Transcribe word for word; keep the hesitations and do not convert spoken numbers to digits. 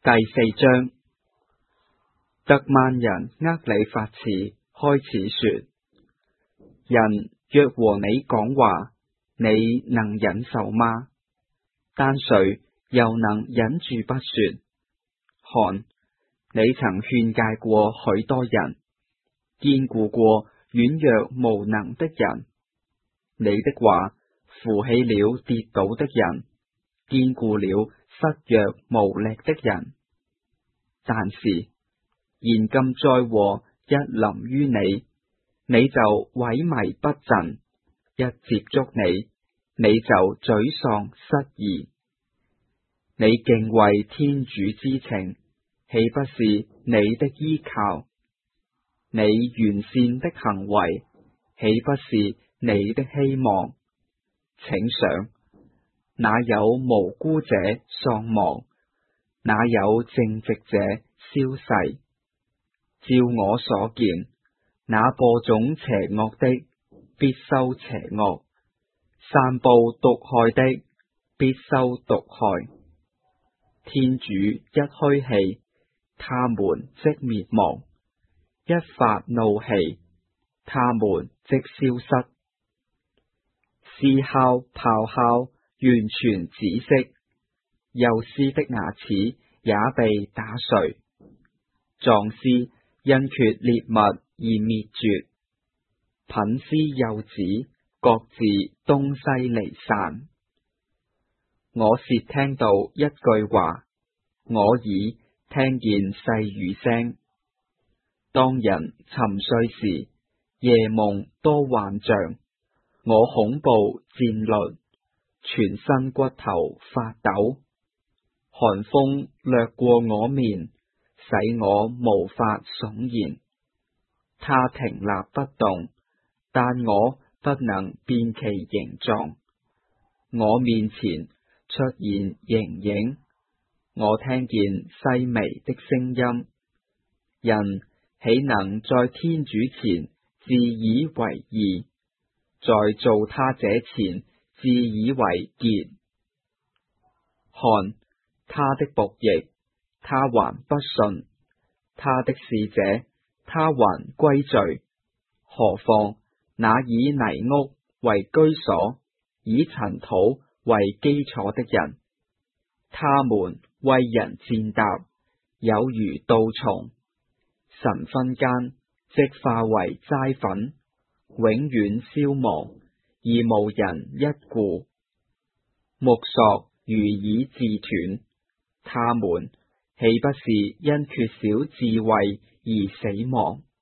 第四章，特曼人厄里法次開始說：人若和你講話，你能忍受嗎？但誰又能忍住不說？看，你曾勸誡過許多人，堅固過軟弱無能的人。你的話扶起了跌倒的人，堅固了失弱無力的人。但是現今災禍一臨於你，你就萎靡不振；一接觸你，你就沮喪失意。你敬畏天主之情，豈不是你的依靠？你完善的行為，豈不是你的希望？請想，哪有無辜者喪亡？哪有正直者消逝？照我所見，那播種邪惡的必收邪惡，散布毒害的必收毒害。天主一噓氣，他們即滅亡；一發怒氣，他們即消失。獅吼咆哮，完全止息，幼獅的牙齒也被打碎。壯獅因缺獵物而滅絕，牝獅幼子各自東西離散。我竊聽到一句話，我耳聽見細語聲。當人沉睡時，夜夢多幻象，我恐怖戰慄，全身骨頭發抖。寒風掠過我面，使我無法悚然。它停立不動，但我不能辨其形狀。我面前出現形影，我聽見細微的聲音。人豈能在天主前自以為義，在造他者前自以為潔？看，他的僕役，他還不信；他的使者，他還歸罪。何況那以泥屋為居所，以塵土為基礎的人，他們為人踐踏，有如稻蟲，晨昏間即化為齋粉，永遠消亡，而無人一顧。木索如已自斷，他們豈不是因缺少智慧而死亡？